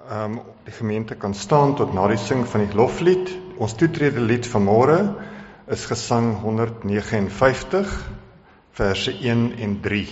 die gemeente kan staan tot na die sing van die loflied. Ons toetrede lied vanmôre is gesang 159, verse 1 en 3.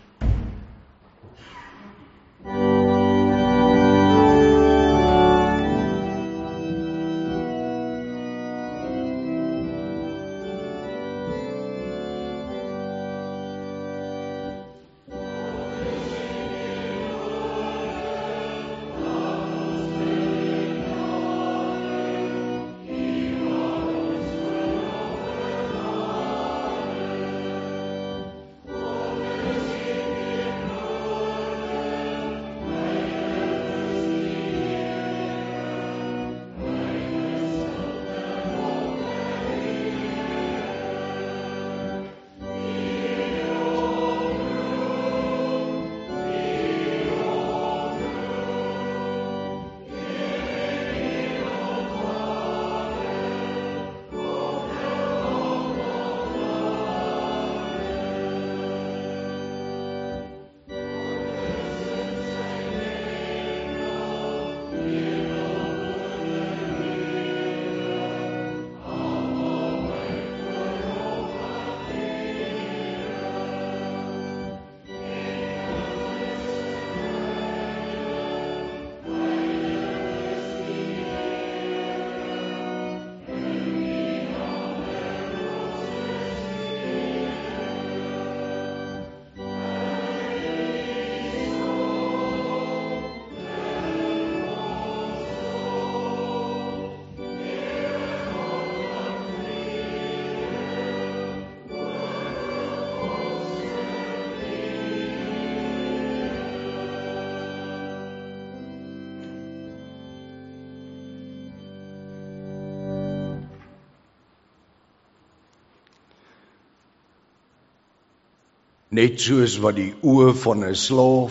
Net soos wat die oë van 'n slaaf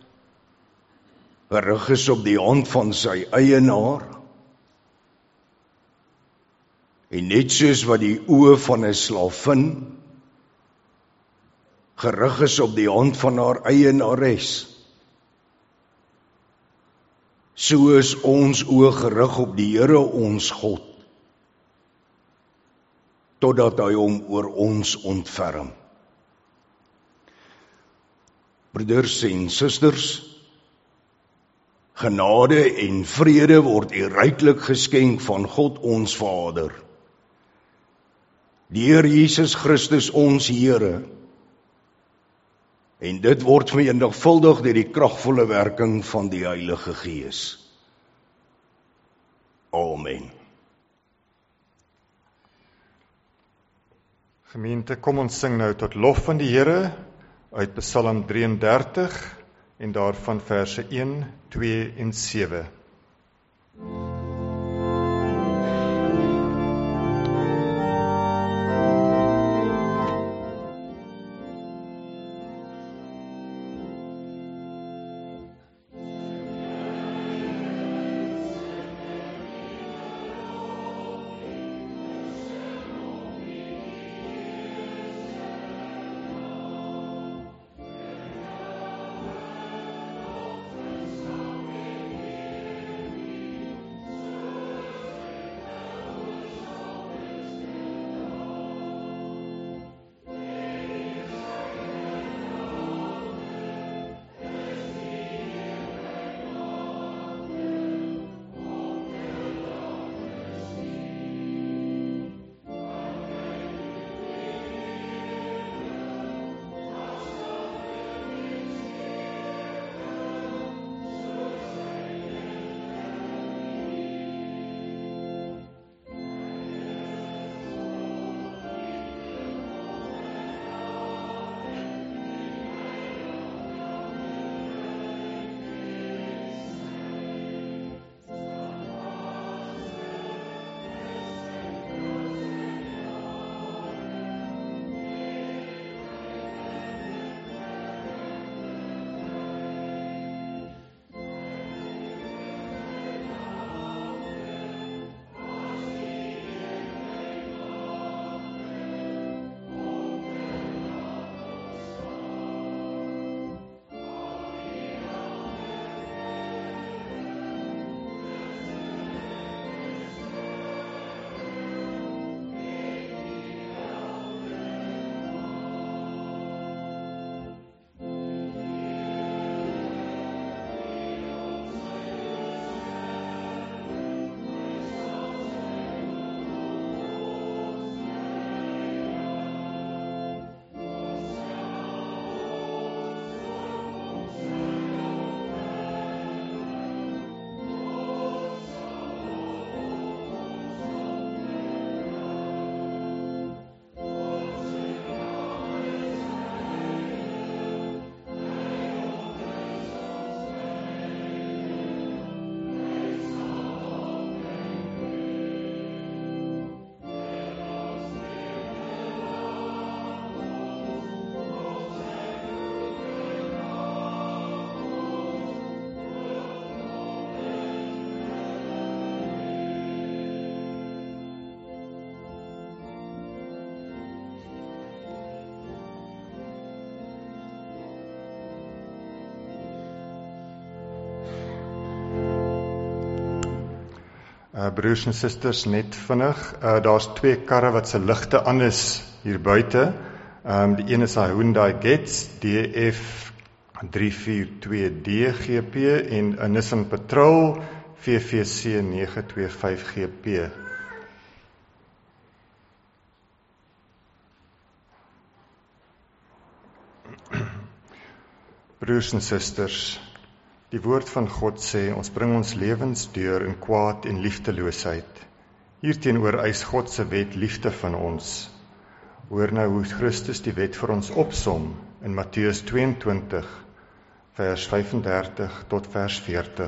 gerig is op die hand van sy eienaar, en net soos wat die oë van 'n slavin gerig is op die hand van haar eienares, so is ons oë gerig op die Here ons God, totdat hy hom oor ons ontferm. Broeders en susters, genade en vrede word u ryklik geskenk van God ons Vader, die Heer Jesus Christus ons Here, en dit word vermenigvuldig deur die kragvolle werking van die Heilige Gees. Amen. Gemeente, kom ons sing nou tot lof van die Here uit Psalm 33 en daarvan verse 1, 2 en 7. Broers en susters, net vinnig, daar's 2 karre wat se ligte aan is hier buite. Die een is 'n Hyundai Getz DF 342D GP en 'n Nissan Patrol VVC 925 GP. Broers en susters, die woord van God sê, ons bring ons lewens deur in kwaad en liefdeloosheid. Hierteenoor eis God se wet liefde van ons. Hoor nou hoe Christus die wet vir ons opsom in Matteus 22, vers 35 tot vers 40.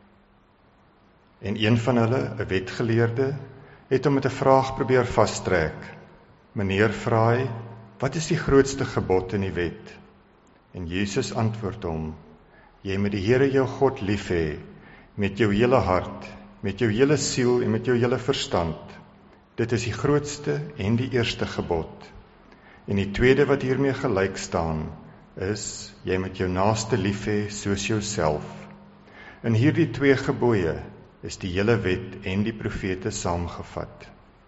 En een van hulle, 'n wetgeleerde, het hom met 'n vraag probeer vastrek. Meneer, vra hy, wat is die grootste gebod in die wet? En Jesus antwoord hom, jy moet die Here jou God lief hê, met jou hele hart, met jou hele siel en met jou hele verstand. Dit is die grootste en die eerste gebod. En die tweede wat hiermee gelyk staan, is, jy moet jou naaste lief hê soos jouself. In hierdie 2 gebooie is die hele wet en die profete saamgevat.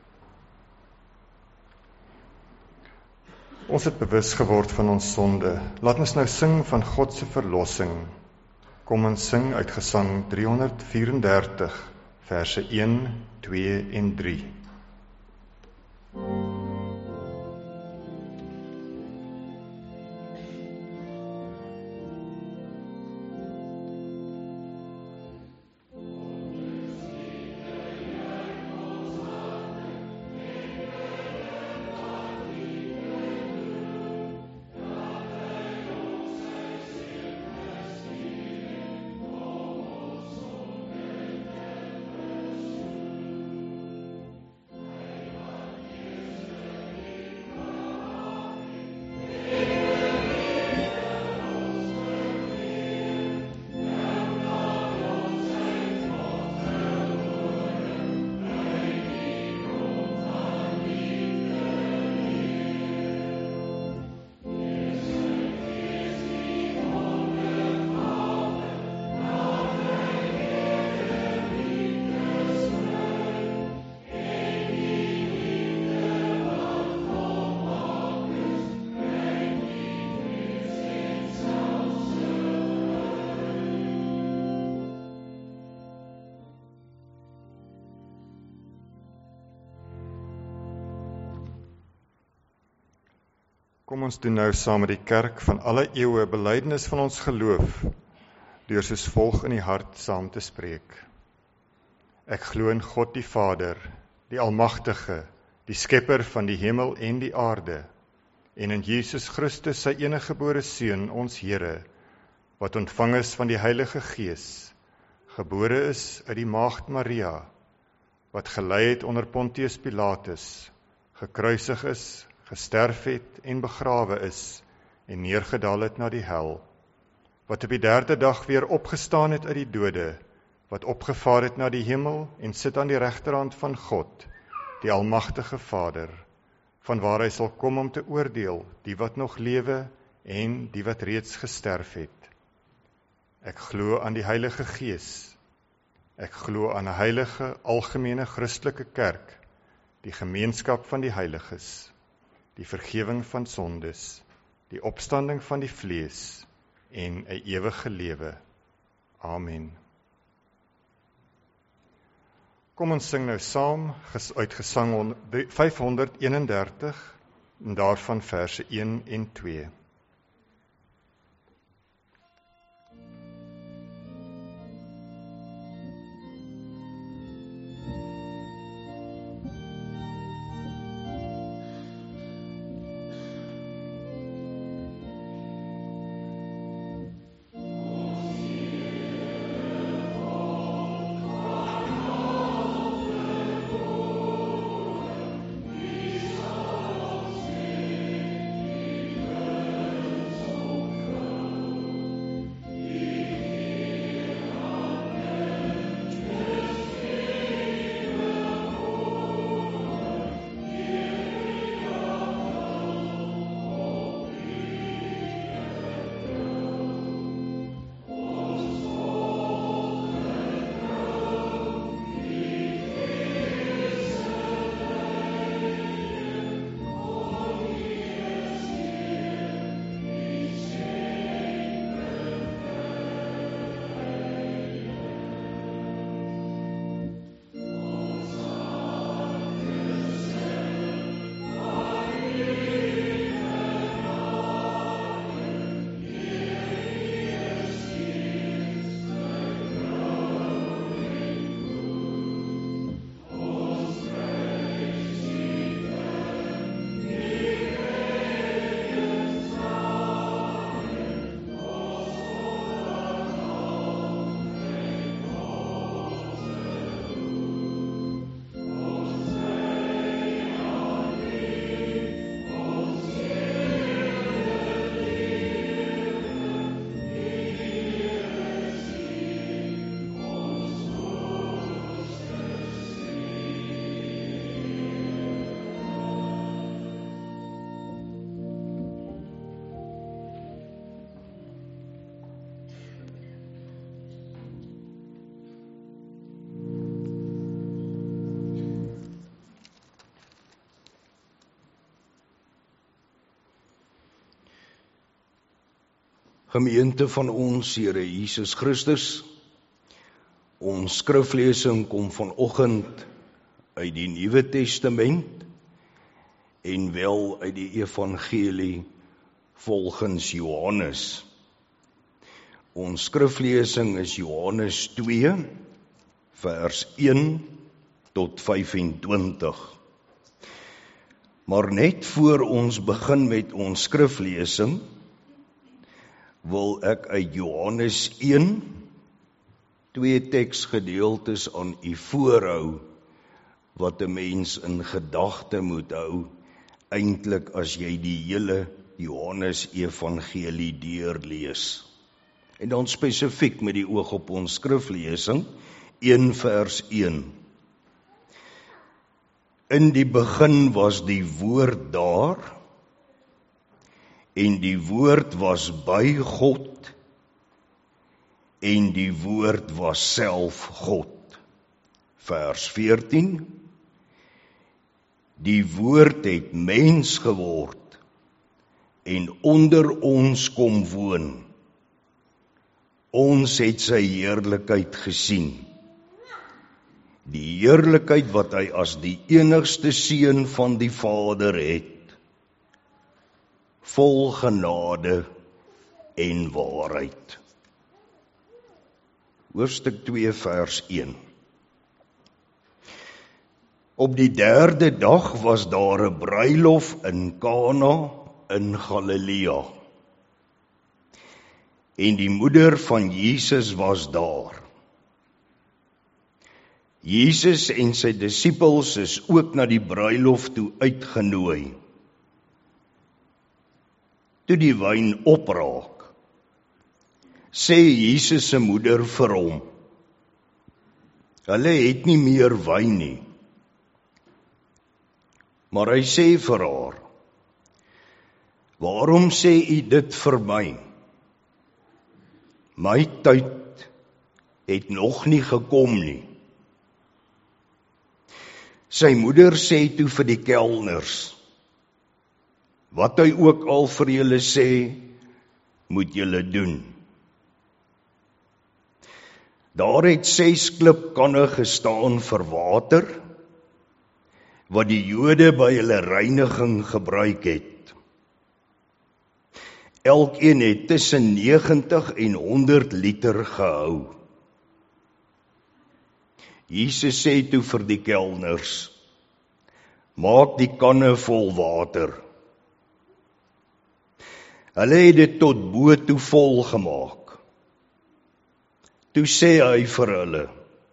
Ons het bewus geword van ons sonde. Laat ons nou sing van God se verlossing. Kom ons sing uit Gesang 334, verse 1, 2 en 3. Kom ons doen nou saam met die kerk van alle eeue belydenis van ons geloof, deur soos volg in die hart saam te spreek. Ek glo in God die Vader, die Almagtige, die Skepper van die hemel en die aarde, en in Jesus Christus sy eniggebore Seun, ons Here, wat ontvang is van die Heilige Gees, gebore is uit die Maagd Maria, wat gelei het onder Pontius Pilatus, gekruisig is, gesterf het en begrawe is, en neergedaal het na die hel, wat op die 3de dag weer opgestaan het uit die dode, wat opgevaar het na die hemel, en sit aan die regterhand van God, die Almagtige Vader, vanwaar hy sal kom om te oordeel, die wat nog lewe, en die wat reeds gesterf het. Ek glo aan die Heilige Gees, ek glo aan 'n heilige, algemene Christelike kerk, die gemeenskap van die heiliges, die vergifnis van sondes, die opstanding van die vlees en 'n ewige lewe. Amen. Kom ons sing nou saam uit Gesang 531 en daarvan verse 1 en 2. Gemeente van ons Here Jesus Christus, ons skriflesing kom vanoggend uit die Nuwe Testament en wel uit die Evangelie volgens Johannes. Ons skriflesing is Johannes 2, vers 1 tot 25. Maar net voor ons begin met ons skriflesing, wil ek uit Johannes 1, 2 teksgedeeltes aan u voorhou, wat 'n mens in gedagte moet hou, eintlik as jy die hele Johannes Evangelie deurlees. En dan spesifiek met die oog op ons skriflesing, 1 vers 1. In die begin was die woord daar, en die woord was by God, en die woord was self God. Vers 14. Die woord het mens geword, en onder ons kom woon. Ons het sy heerlikheid gesien. Die heerlikheid wat hy as die enigste seun van die Vader het, vol genade en waarheid. Hoofstuk 2 vers 1. Op die 3de dag was daar 'n bruilof in Kana in Galilea. En die moeder van Jesus was daar. Jesus en sy disippels is ook na die bruilof toe uitgenooi. Toe die wyn opraak, sê Jesus se moeder vir hom, hulle het nie meer wyn nie. Maar hy sê vir haar, waarom sê u dit vir my? My tyd het nog nie gekom nie. Sy moeder sê toe vir die kelners, wat hy ook al vir julle sê, moet julle doen. Daar het 6 klipkanne gestaan vir water, wat die Jode by hulle reiniging gebruik het. Elkeen het tussen 90 en 100 liter gehou. Jesus sê toe vir die kelners, maak die kanne vol water. Hulle het dit tot bo toe vol gemaak. Toe sê hy vir hulle,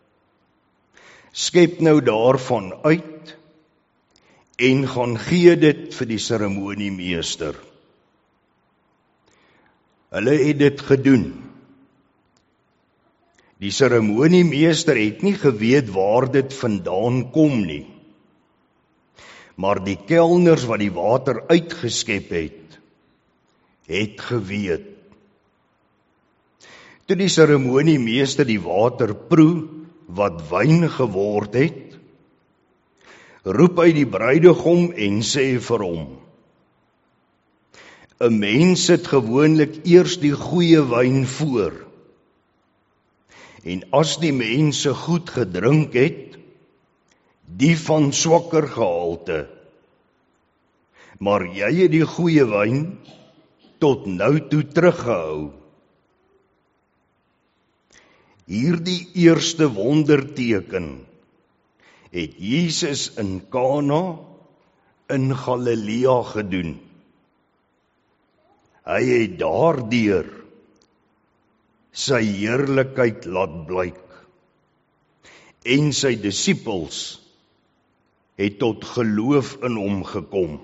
skep nou daarvan uit en gaan gee dit vir die seremoniemeester. Hulle het dit gedoen. Die seremoniemeester het nie geweet waar dit vandaan kom nie. Maar die kelners wat die water uitgeskep het geweet. Toe die seremoniemeester die water proe wat wyn geword het, roep hy die bruidegom en sê vir hom, 'n mens sit gewoonlik eers die goeie wyn voor, en as die mense goed gedrink het, die van swakker gehalte, maar jy het die goeie wyn tot nou toe teruggehou. Hierdie eerste wonderteken het Jesus in Kana in Galilea gedoen. Hy het daardeur sy heerlikheid laat blyk en sy disippels het tot geloof in hom gekom.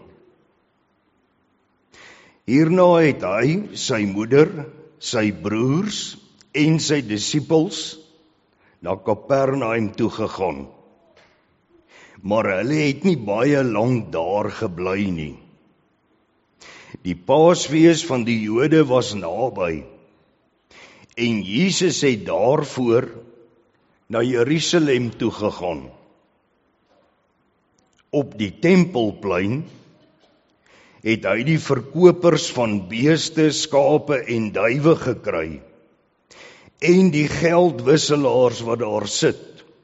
Hierna het hy, sy moeder, sy broers en sy disippels na Kapernaum toe gegaan. Maar hulle het nie baie lank daar gebly nie. Die Paasfees van die Jode was naby en Jesus het daarvoor na Jerusalem toe gegaan. Op die tempelplein het hy die verkopers van beeste, skape en duwe gekry, en die geldwisselaars wat daar sit.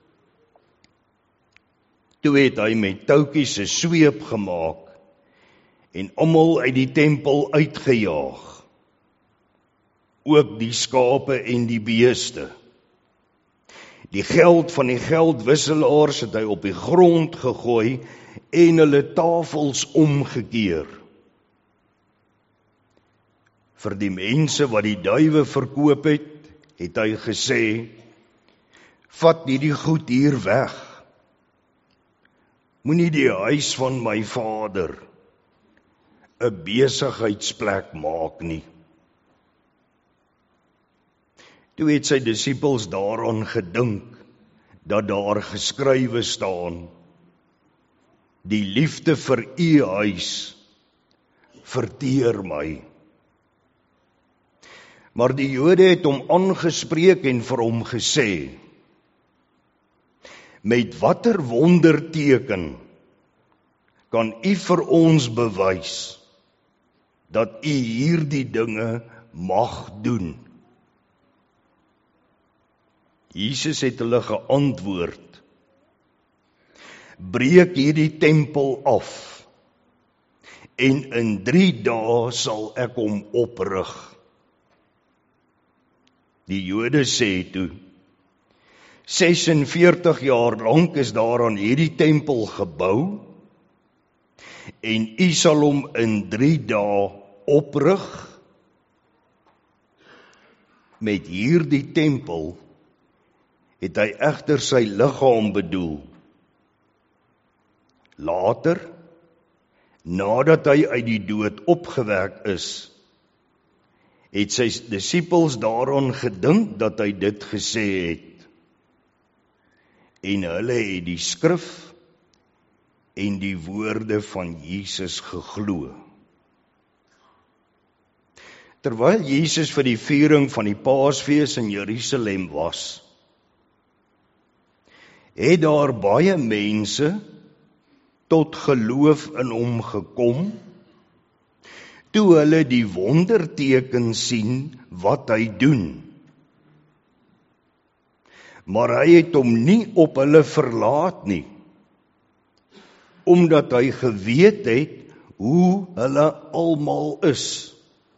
Toe het hy met touwtjies 'n sweep gemaak, en almal uit die tempel uitgejaag, ook die skape en die beeste. Die geld van die geldwisselaars het hy op die grond gegooi en hulle tafels omgekeer. Vir die mense wat die duwe verkoop het hy gesê, vat hierdie goed hier weg. Moenie die huis van my Vader 'n besigheidsplek maak nie. Toe het sy disippels daaraan gedink, dat daar geskrywe staan, die liefde vir u huis verteer my. Maar die Jode het hom aangespreek en vir hom gesê, met watter wonderteken kan u vir ons bewys, dat u hierdie dinge mag doen? Jesus het hulle geantwoord, breek hierdie tempel af, en in 3 dae sal ek hom oprig. Die Jode sê toe, 46 jaar lank is daar aan hierdie tempel gebou, en u sal hom in 3 dae oprig. Met hierdie tempel het hy egter sy liggaam bedoel. Later, nadat hy uit die dood opgewek is, het sy disippels daaraan gedink dat hy dit gesê het. En hulle het die skrif en die woorde van Jesus geglo. Terwyl Jesus vir die viering van die Paasfees in Jerusalem was, het daar baie mense tot geloof in hom gekom, toe hulle die wonderteken sien wat hy doen. Maar hy het hom nie op hulle verlaat nie, omdat hy geweet het hoe hulle almal is.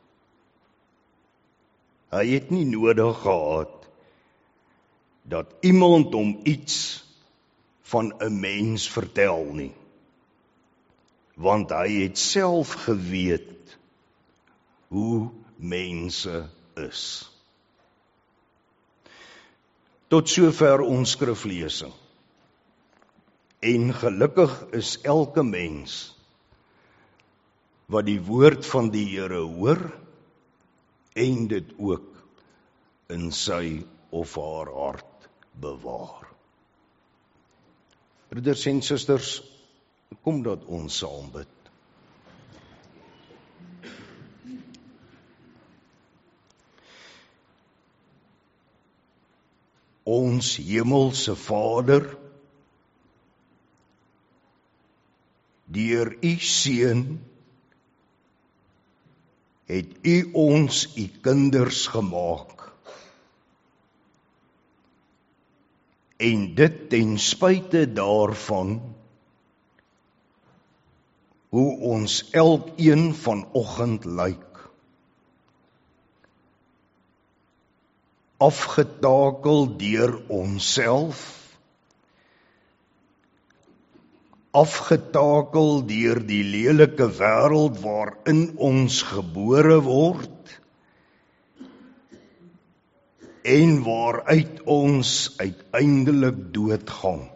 Hy het nie nodig gehad dat iemand hom iets van 'n mens vertel nie, want hy het self geweet hoe mense is. Tot sover ons skriflesing. En gelukkig is elke mens wat die woord van die Here hoor en dit ook in sy of haar hart bewaar. Broeders en susters, kom dat ons saam bid. Ons hemelse Vader, deur u Seun het u ons u kinders gemaak, en dit ten spyte daarvan hoe ons elkeen vanoggend lyk, afgetakel deur onsself, afgetakel deur die lelike wêreld waarin ons gebore word, en waaruit ons uiteindelik doodgaan.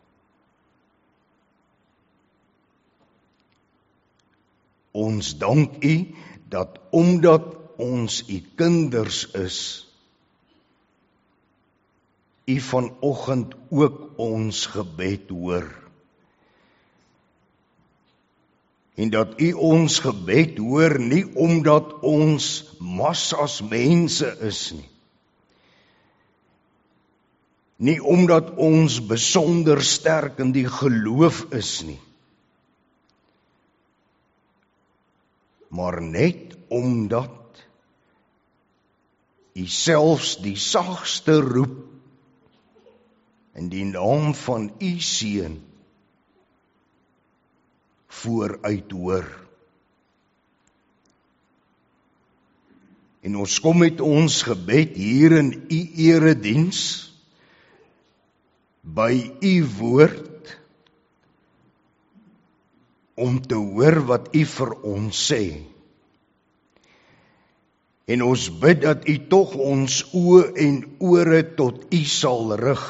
Ons dank u dat omdat ons u kinders is, u vanoggend ook ons gebed hoor. En dat u ons gebed hoor nie omdat ons massas mense is nie. Nie omdat ons besonder sterk in die geloof is nie. maar net omdat U selfs die sagste roep in die naam van U Seun vooruit hoor. En ons kom met ons gebed hier in U erediens, by U woord, om te hoor wat U vir ons sê. En ons bid dat U tog ons oë en ore tot U sal rig,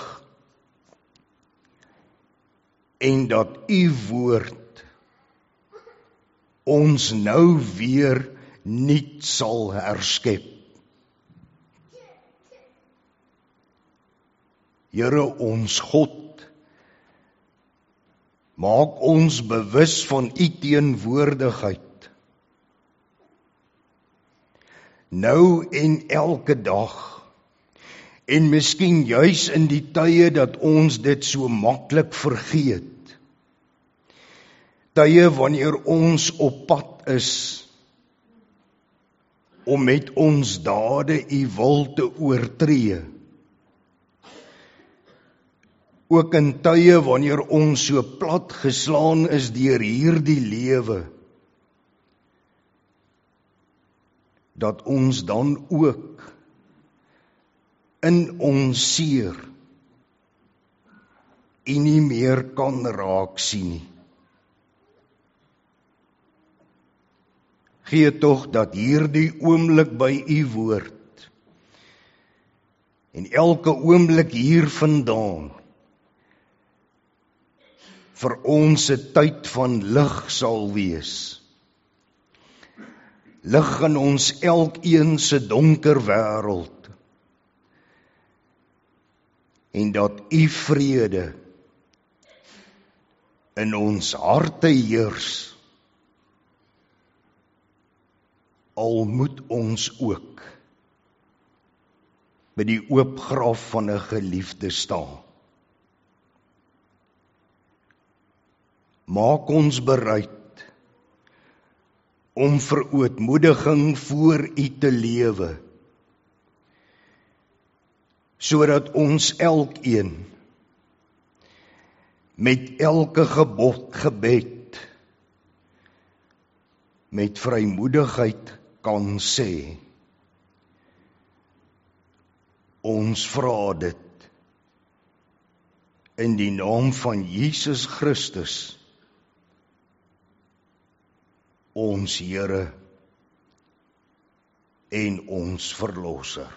en dat U woord ons nou weer nuut sal herskep. Here ons God, maak ons bewus van U teenwoordigheid, nou en elke dag, en miskien juis in die tye dat ons dit so maklik vergeet, tye wanneer ons op pad is, om met ons dade U wil te oortree, ook in tye wanneer ons so plat geslaan is deur hierdie lewe, dat ons dan ook in ons seer U nie meer kan raak sien nie. Gee tog dat hierdie oomblik by U woord en elke oomblik hier vandaan vir ons 'n tyd van lig sal wees. Lig in ons elkeen se donker wêreld, en dat U vrede in ons harte heers, al moet ons ook by die oop graf van 'n geliefde staan. Maak ons bereid om vir ootmoediging voor U te lewe, sodat ons elkeen met elke gebed met vrymoedigheid kan sê, ons vra dit in die naam van Jesus Christus, ons Here en ons Verlosser.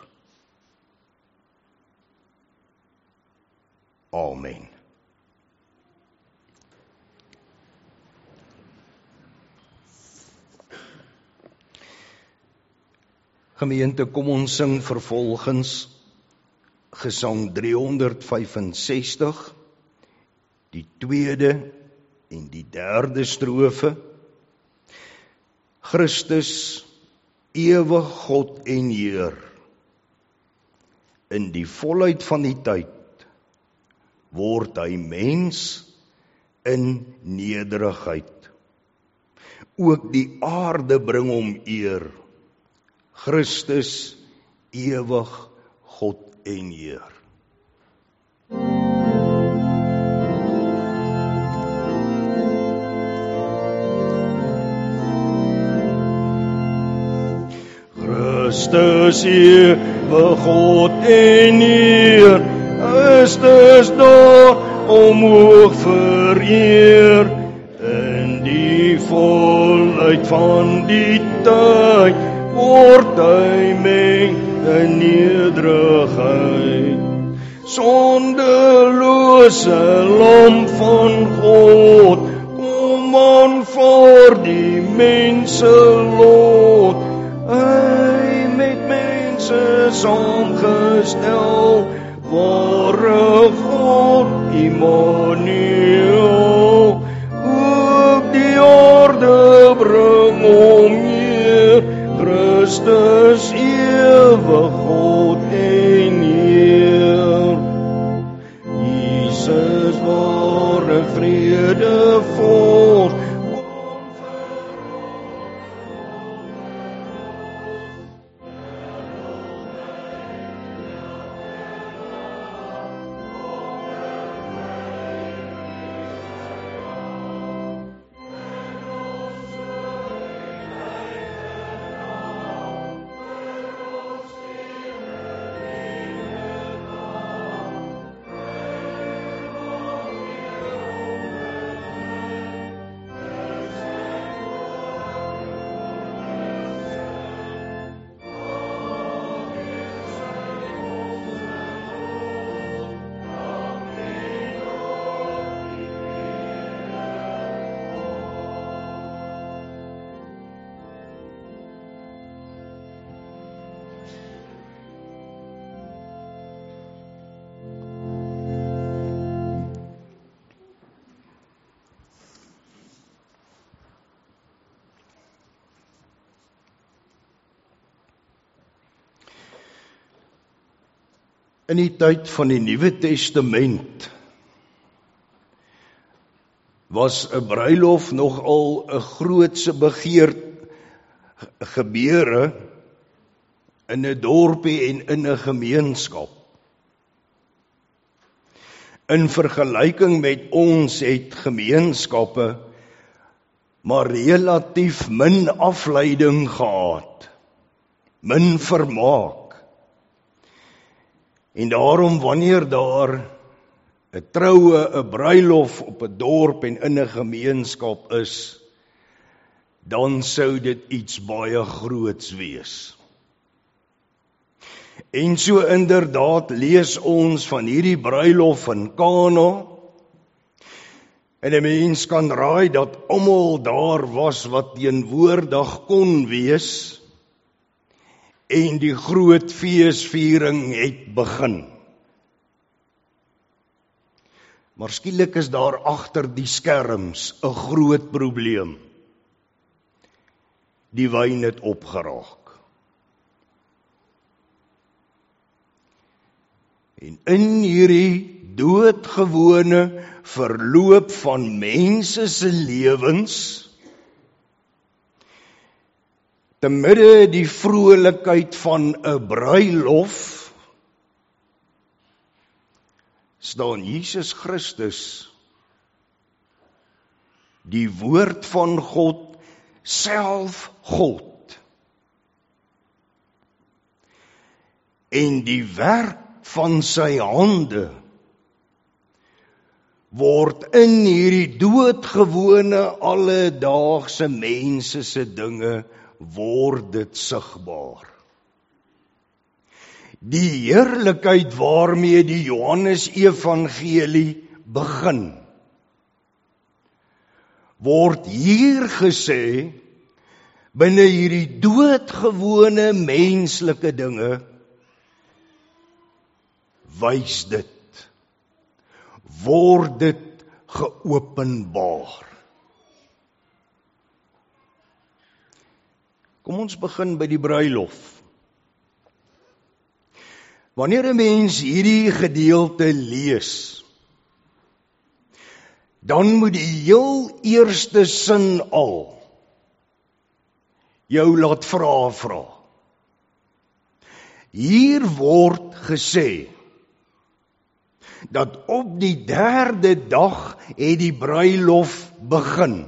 Amen. Gemeente, kom ons sing vervolgens Gesang 365, die tweede en die derde strofe. Christus, ewig God en Heer, in die volheid van die tyd, word hy mens in nederigheid. Ook die aarde bring hom eer, Christus, ewig God en Heer. Christus, ewig God en Heer, Christus daar omhoog vereer, in die volheid van die tyd, word hy mens in nederigheid. Sondelose lam van God, kom aan voor die mense lot, hy met mense saamgestel, ware God, Immanuel, op die aarde bring hom neer, Christus, ewig God en Heer. Jesus, ware vrede voort, kom vir ons In die tyd van die Nuwe Testament was 'n bruilof nogal 'n grootse gebeure in 'n dorpie en in 'n gemeenskap. In vergelyking met ons het gemeenskappe maar relatief min afleiding gehad, min vermaak. En daarom wanneer daar 'n troue, 'n bruilof op 'n dorp en in 'n gemeenskap is, dan sou dit iets baie groots wees. En so inderdaad lees ons van hierdie bruilof in Kana, en 'n mens kan raai dat almal daar was wat teenwoordig kon wees, en die groot feesviering het begin. Maar skielik is daar agter die skerms 'n groot probleem. Die wyn het opgeraak. En in hierdie doodgewone verloop van mense se lewens, te midde die vrolikheid van 'n bruilof, staan Jesus Christus, die woord van God, self God. En die werk van sy hande word in hierdie doodgewone alledaagse mense se dinge word dit sigbaar. Die heerlikheid waarmee die Johannes Evangelie begin, word hier gesê, binne hierdie doodgewone menslike dinge, wys dit, word dit geopenbaar. Kom ons begin by die bruilof. Wanneer 'n mens hierdie gedeelte lees, dan moet die heel eerste sin al jou laat vra. Hier word gesê dat op die 3de dag het die bruilof begin.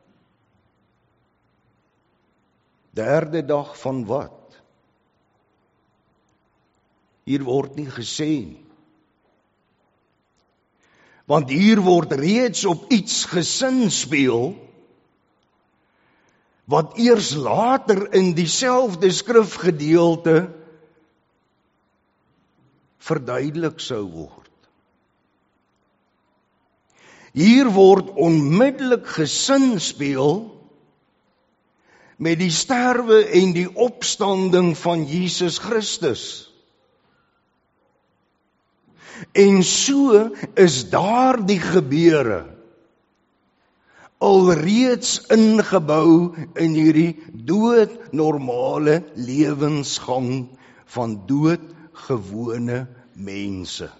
3de dag van wat? Hier word nie gesê nie. Want hier word reeds op iets gesinspeel wat eers later in dieselfde skrifgedeelte verduidelik sou word. Hier word onmiddellik gesinspeel met die sterwe en die opstanding van Jesus Christus. En so is daardie gebeure alreeds ingebou in hierdie doodnormale lewensgang van doodgewone mense.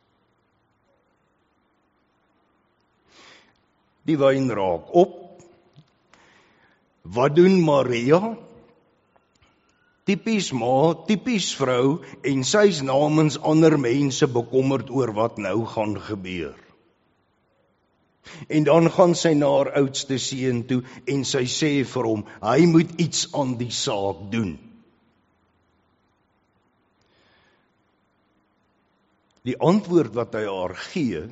Die wyn raak op. Wat doen Maria? Tipies ma, tipies vrou, en sy is namens ander mense bekommerd oor wat nou gaan gebeur. En dan gaan sy na haar oudste seun toe en sy sê vir hom, hy moet iets aan die saak doen. Die antwoord wat hy haar gee,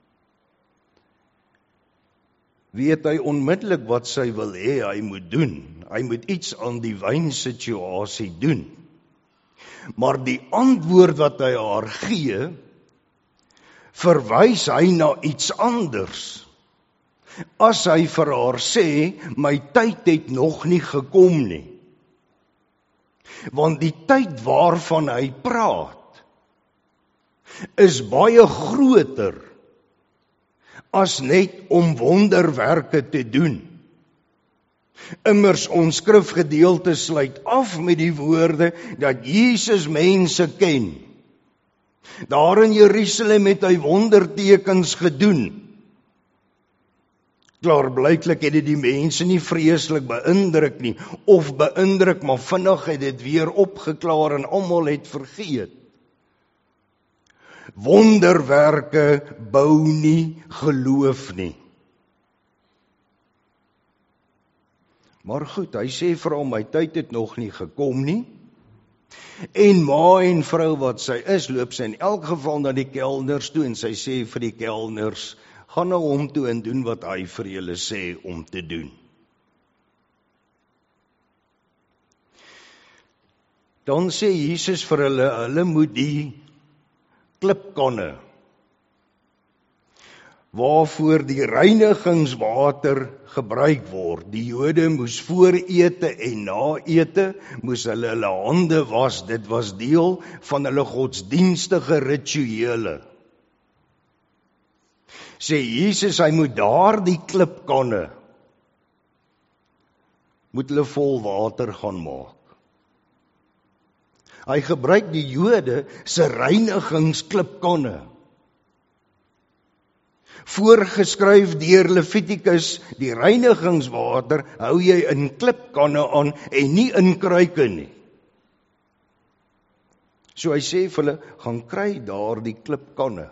weet hy onmiddellik wat sy wil hê hy moet doen. Hy moet iets aan die wynsituasie doen. Maar die antwoord wat hy haar gee, verwys hy na iets anders. As hy vir haar sê, my tyd het nog nie gekom nie. Want die tyd waarvan hy praat, is baie groter as net om wonderwerke te doen. Immers ons skrifgedeelte sluit af met die woorde dat Jesus mense ken Daar in Jerusalem het hy wondertekens gedoen. Klaarblyklik het dit die mense nie vreeslik beïndruk nie, of beïndruk, maar vinnig het dit weer opgeklaar en almal het vergeet. Wonderwerke bou nie geloof nie. Maar goed, hy sê vir hom, my tyd het nog nie gekom nie. En ma en vrou wat sy is, loop sy in elk geval na die kelners toe en sy sê vir die kelners, gaan nou hom toe en doen wat hy vir julle sê om te doen. Dan sê Jesus vir hulle moet die klipkanne, waarvoor die reinigingswater gebruik word. Die Jode moes voor ete en na ete, moes hulle hande was, dit was deel van hulle godsdienstige rituele. Sê Jesus, hy moet daar die klipkanne, moet hulle vol water gaan maak. Hy gebruik die Jode se reinigingsklipkanne. Voorgeskryf deur Levitikus, die reinigingswater hou jy in klipkanne aan en nie in kruike nie. So hy sê vir hulle, gaan kry daar die klipkanne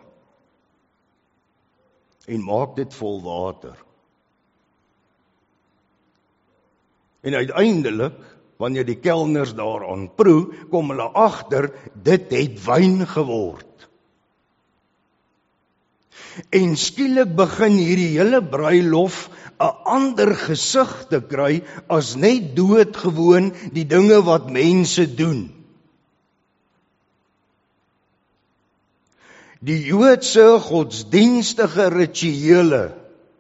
en maak dit vol water. En uiteindelik, wanneer die kelners daaraan proe, kom hulle agter, dit het wyn geword. En skielik begin hierdie hele bruilof 'n ander gesig te kry as net doodgewoon die dinge wat mense doen. Die Joodse godsdienstige rituele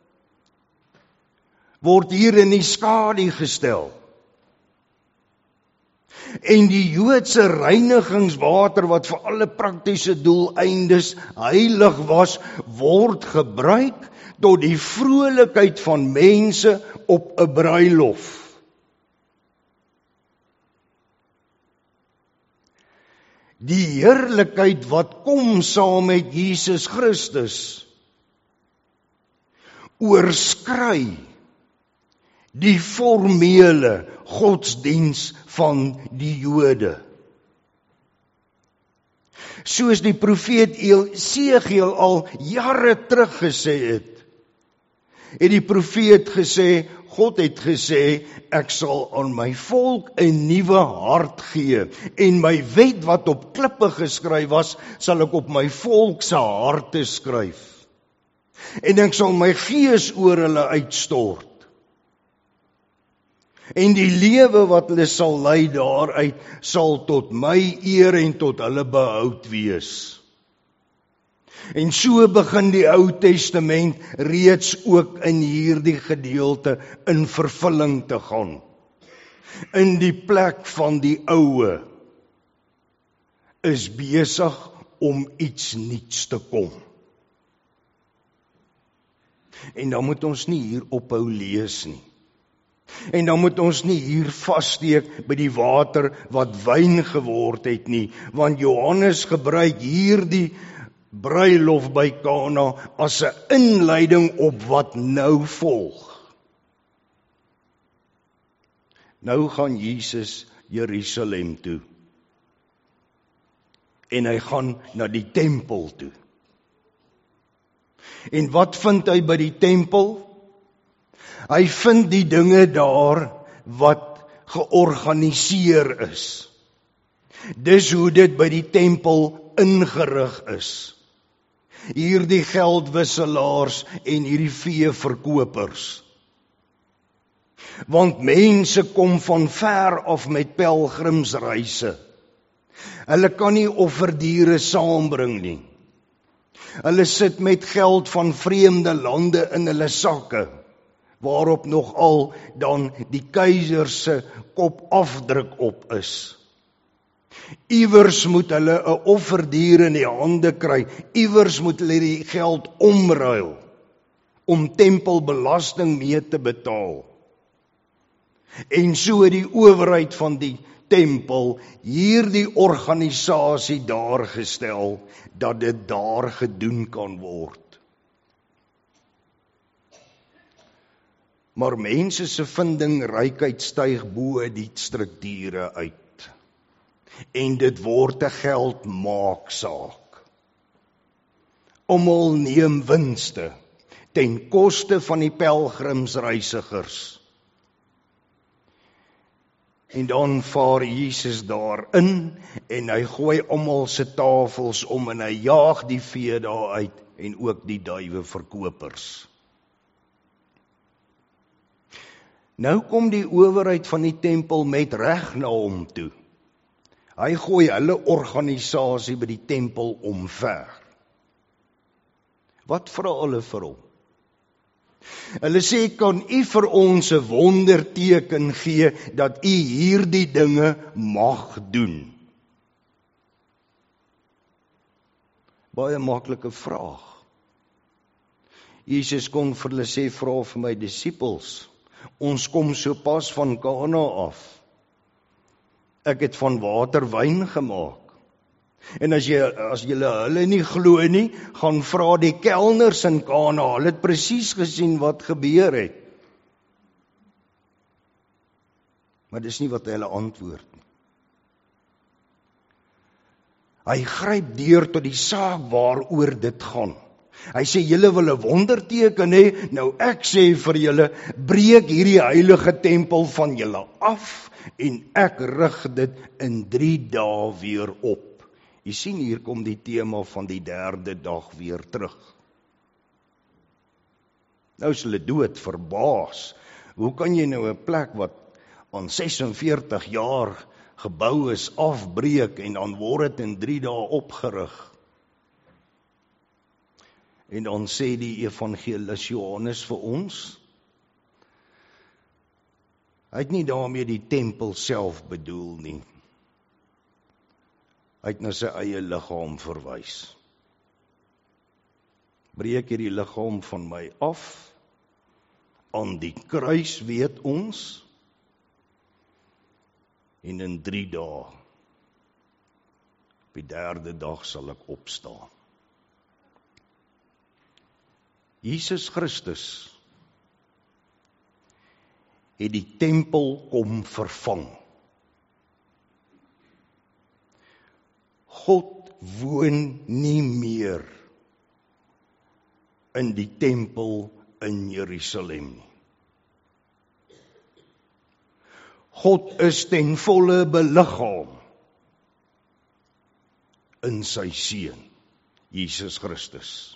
word hier in die skadu gestel. En die Joodse reinigingswater wat vir alle praktiese doeleindes heilig was, word gebruik tot die vrolikheid van mense op 'n bruilof. Die heerlikheid wat kom saam met Jesus Christus oorskry die formele godsdiens van die Jode. Soos die profeet Esegiel al jare terug gesê het, die profeet gesê, God het gesê, ek sal aan my volk 'n nuwe hart gee, en my wet wat op klippe geskryf was, sal ek op my volk se harte skryf. En ek sal my gees oor hulle uitstort. En die lewe wat hulle sal lei daaruit, sal tot my eer en tot hulle behoud wees. En so begin die Ou Testament reeds ook in hierdie gedeelte in vervulling te gaan. In die plek van die oue is besig om iets nuuts te kom. En dan moet ons nie hier ophou lees nie. En dan moet ons nie hier vassteek by die water wat wyn geword het nie, want Johannes gebruik hierdie bruilof by Kana as 'n inleiding op wat nou volg. Nou gaan Jesus Jerusalem toe. En hy gaan na die tempel toe. En wat vind hy by die tempel? Hy vind die dinge daar wat georganiseer is. Dis hoe dit by die tempel ingerig is. Hierdie geldwisselaars en hierdie veeverkopers. Want mense kom van ver af met pelgrimsreise. Hulle kan nie offerdiere saambring nie. Hulle sit met geld van vreemde lande in hulle sakke, waarop nogal dan die keiser se kop afdruk op is. Iewers moet hulle 'n offerdier in die hande kry, iewers moet hulle die geld omruil om tempelbelasting mee te betaal. En so die owerheid van die tempel hierdie organisasie daar gestel, dat dit daar gedoen kan word. Maar mense se vindingrykheid styg bo die strukture uit. En dit word 'n geldmaaksaak. Almal neem winste ten koste van die pelgrimsreisigers. En dan vaar Jesus daarin en hy gooi almal se tafels om en hy jaag die vee daar uit en ook die duiweverkopers. Nou kom die owerheid van die tempel met reg na hom toe. Hy gooi hulle organisasie by die tempel omver. Wat vra hulle vir hom? Hulle sê, kan u vir ons 'n wonderteken gee, dat u hierdie dinge mag doen? Baie maklike vraag. Jesus kon vir hulle sê, vra vir my disippels, ons kom so pas van Kana af. Ek het van water wyn gemaak. En as julle hulle nie glo nie, gaan vra die kelners in Kana, hulle het presies gesien wat gebeur het. Maar dis nie wat hulle antwoord nie. Hy gryp deur tot die saak waaroor dit gaan. Hy sê, julle wil 'n wonderteken hê, nou ek sê vir julle, breek hierdie heilige tempel van julle af, en ek rig dit in 3 dae weer op. Jy sien, hier kom die tema van die 3de dag weer terug. Nou is hulle dood verbaas. Hoe kan jy nou 'n plek wat aan 46 jaar gebou is, afbreek en dan word dit in 3 dae opgerig? En dan sê die evangelis Johannes vir ons, hy het nie daarmee die tempel self bedoel nie. Hy het na sy eie liggaam verwys. Breek hierdie liggaam van my af, aan die kruis weet ons, en in 3 dae, op die 3de dag sal ek opstaan. Jesus Christus het die tempel kom vervang. God woon nie meer in die tempel in Jerusalem nie. God is ten volle beliggaam in sy seun, Jesus Christus.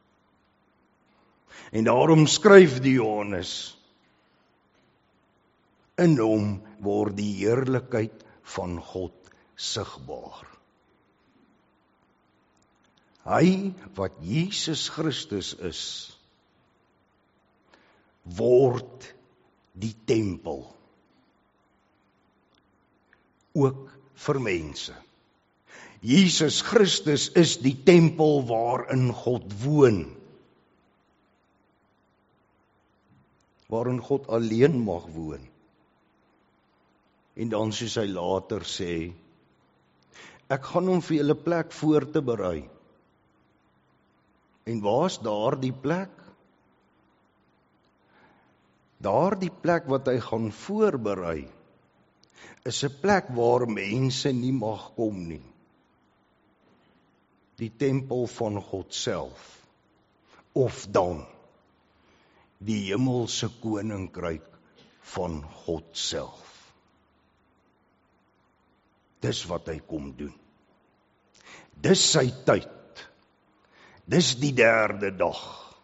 En daarom skryf die Johannes, in hom word die heerlikheid van God sigbaar. Hy wat Jesus Christus is, word die tempel, ook vir mense. Jesus Christus is die tempel waarin God woon, waarin God alleen mag woon. En dan soos hy later sê, ek gaan hom vir julle plek voor te berei. En waar is daardie plek? Daardie plek wat hy gaan voorberei, is 'n plek waar mense nie mag kom nie. Die tempel van God self, of dan die hemelse koninkryk van God self. Dis wat hy kom doen. Dis sy tyd. Dis die 3de dag.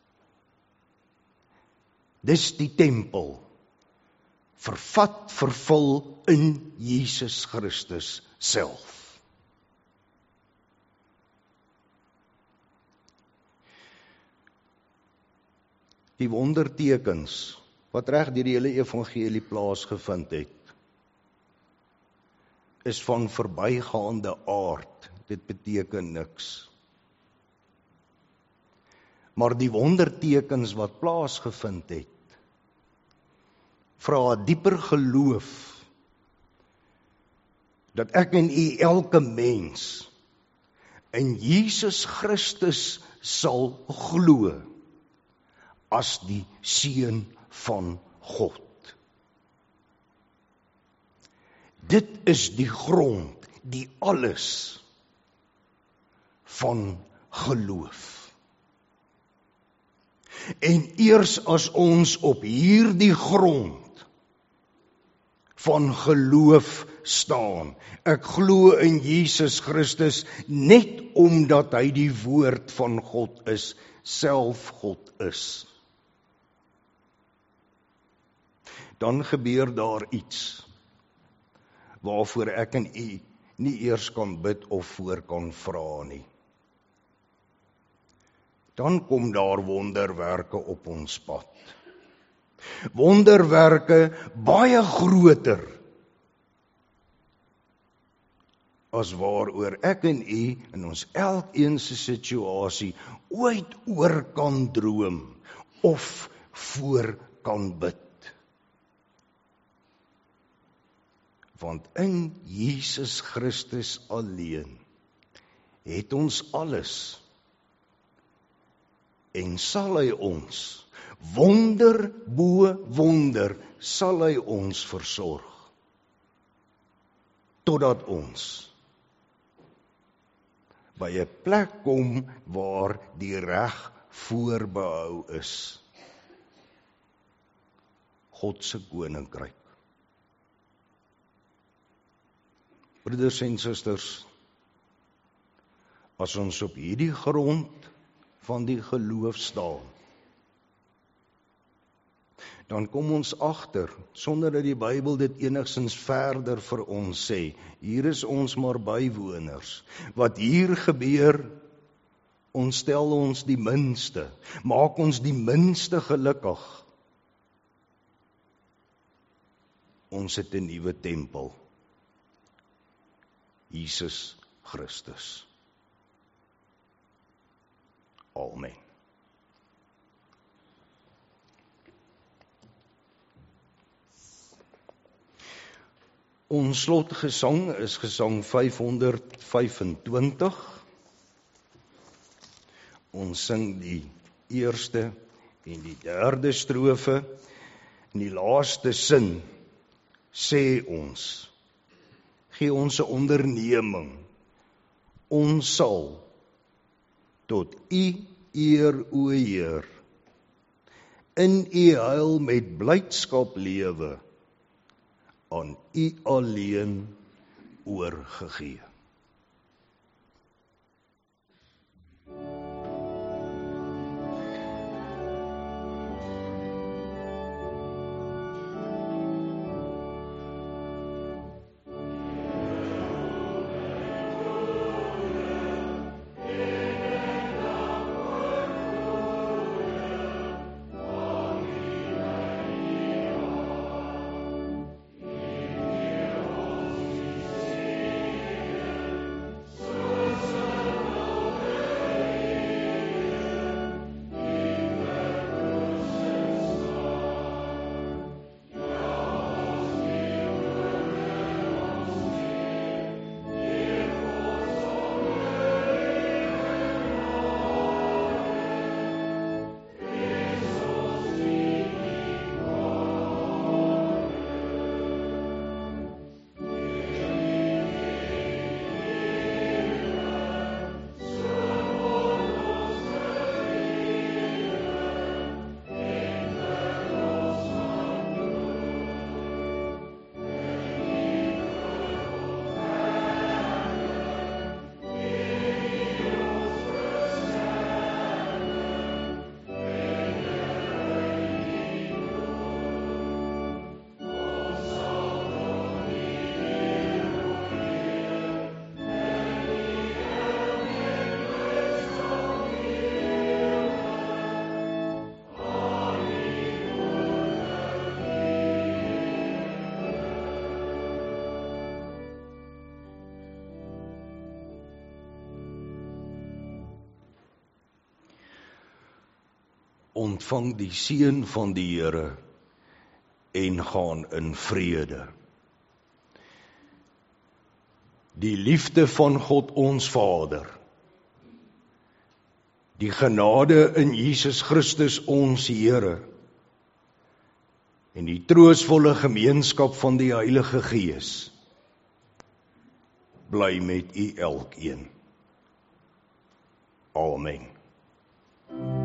Dis die tempel, vervat, vervul in Jesus Christus self. Die wondertekens wat reg deur die hele evangelie plaasgevind het, is van verbygaande aard. Dit beteken niks. Maar die wondertekens wat plaasgevind het, vra 'n dieper geloof dat ek en u elke mens in Jesus Christus sal glo as die Seun van God. Dit is die grond, die alles van geloof. En eers as ons op hierdie grond van geloof staan, ek glo in Jesus Christus net omdat hy die woord van God is, self God is. Dan gebeur daar iets waarvoor ek en u nie eers kan bid of voor kan vra nie. Dan kom daar wonderwerke op ons pad. Wonderwerke baie groter as waaroor ek en u in ons elkeen se situasie ooit oor kan droom of voor kan bid. Want in Jesus Christus alleen het ons alles en sal hy ons, wonder bo wonder, sal hy ons versorg, totdat ons by 'n plek kom waar die reg voorbehou is. God se koninkryk. Broeders en susters, as ons op hierdie grond van die geloof staan, dan kom ons agter, sonder dat die Bybel dit enigstens verder vir ons sê, hier is ons maar bywoners. Wat hier gebeur, ons stel ons die minste, maak ons die minste gelukkig. Ons het 'n nuwe tempel, Jesus Christus. Amen. Ons slotgesang is gesang 525. Ons sing die eerste en die derde strofe. In die laaste sin sê ons, gee ons 'n onderneming. Ons sal tot u eer, o Heer, in u heil met blydskap lewe, aan u alleen oorgegee. Ontvang die seën van die Here en gaan in vrede. Die liefde van God ons Vader, die genade in Jesus Christus ons Here, en die troostvolle gemeenskap van die Heilige Gees, bly met u elkeen. Amen.